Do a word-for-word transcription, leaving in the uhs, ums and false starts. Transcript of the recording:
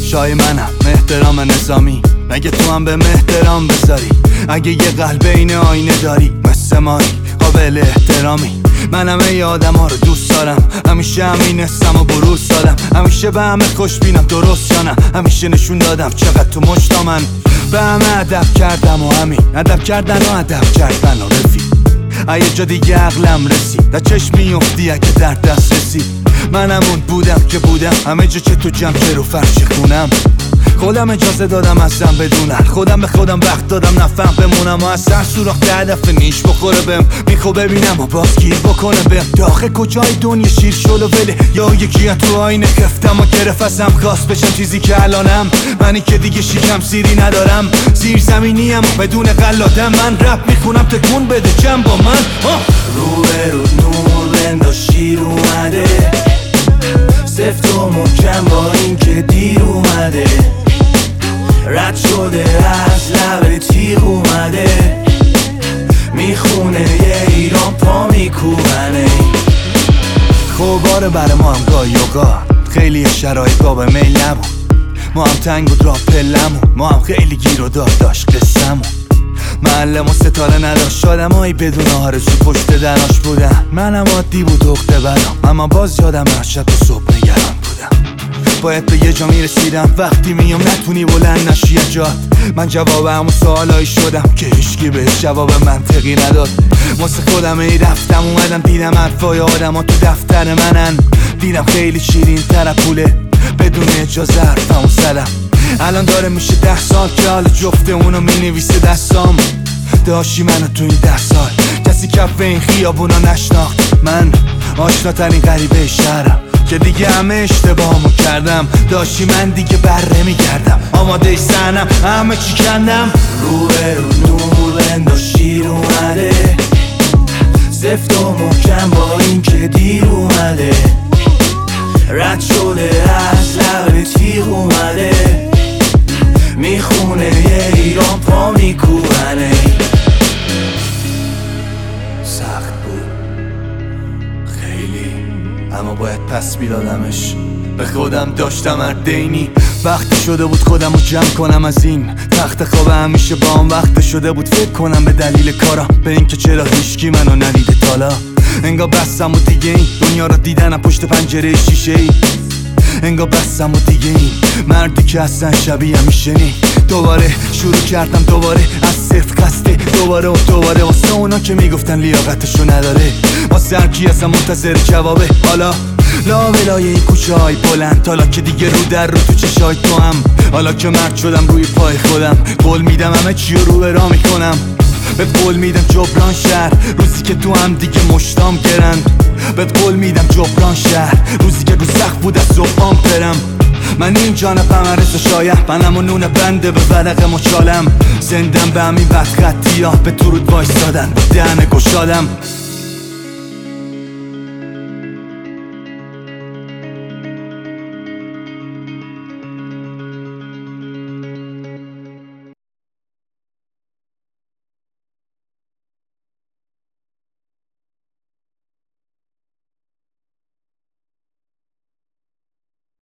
شای منم احترام نظامی، مگه تو هم به احترام بذاری؟ اگه یه قلب این آینه داری مثل مایی قابل احترامی. منم ای آدم ها رو دوست دارم، همیشه همین حسم و بروز دادم، همیشه به همه خوش بینم درست یا نه، همیشه نشون دادم چقدر تو مشتا من به همه ادب کردم و همین ادب کردن و ادب کردن و رفیق. یه جا دیگه عقلم رسید، در چشم میفتی اگه در دست رسید. منم اون بودم که بودم، همه جا چه تو جمع که رو فرش خونم. خودم اجازه دادم ازم بدونن، خودم به خودم وقت دادم نفهم بمونم و از سر سوراخ ده دفعه نیش بخوره بهم. میخوا ببینم و باز گیر بکنه بهم. داخل کجای دنیا شیر شل و وله، یا یکی تو آینه کفتم و گرفت ازم خواست بشم چیزی که الانم. منی که دیگه شیکم سیری ندارم، زیر زمینیم و بدون قلادم. من رپ میخونم تکون بده جمع با من. رو به رو نور بنداز شیر اومده، سفت و محکم با این که دیر اومده، رد شده از لب تیغ اومده، میخونه یه ایران پا میکوبنه. خوباره برای ما هم گاهی و گاه، خیلی شرایط باب میل نبود، ما هم تنگ بود راه پلمون، ما هم خیلی گیر و دار داشت قصمون. معلم و ستاره نداشت، آدم هایی بدون آرزو پشت دراش بودن. منم عادی بود اخته برام، اما باز یادم شب و صبح نگران بودم. باید به یه جا میرسیدم، وقتی میام نتونی بلند نشی جات. من جواب همون سوالایی شدم که هیچکی بهش جواب منطقی نداد. واسه خودم ای رفتم اومدم دیدم حرفای آدم ها تو دفتر منن. دیدم خیلی شیرین تر پوله، بدون اجازه حرفمو زدم. الان داره میشه ده سال که حال جفته اونو مینویسه دستام. داشتی منو تو این ده سال کسی کف این خیابونا نشناخت. من آشناترین غریبه شهرم که دیگه همه اشتباهمو کردم. داشتی من دیگه بره میگردم، آماده سنم همه چی کندم. رو به رو نور بنداز شیر اومده، سفت و محکم با این که دیر اومده، رد شده از لب تیغ اومده، میخونه یه ایران پا میکوبنه. سخت بود خیلی، اما باید پس میدادمش. به خودم داشتم اردینی، وقتی شده بود خودم رو جمع کنم از این تخت خواب. همیشه با هم وقت شده بود فکر کنم به دلیل کارم، به اینکه چرا هیچکی منو ندیده تالا. انگار بستم و دیگه این دنیا رو دیدنم پشت پنجره شیشه ای. انگار بستم و دیگه این مردی که اصلا شبیه همیشه نی. دوباره شروع کردم دوباره از صفر قصده، دوباره و دوباره واسه اونا که میگفتن لیاقتشو نداره، واسه هر کی اصلا منتظر جوابه. حالا لا ولای این کوچه های بلند، حالا که دیگه رو در رو تو چشای تو هم، حالا که مرد شدم روی پای خودم، قول میدم همه چی رو به راه میکنم. به قول میدم جبران شهر روزی که تو هم دیگه مشتام گرند. به قول میدم جبران شهر روزی که رو سخت بود از صبحام برم. من این جانبم عرض شایم، منم و نون بنده به ورق مچالم. زندم به همین بدخطی ها، به درود وایستادن با دهن گشادم.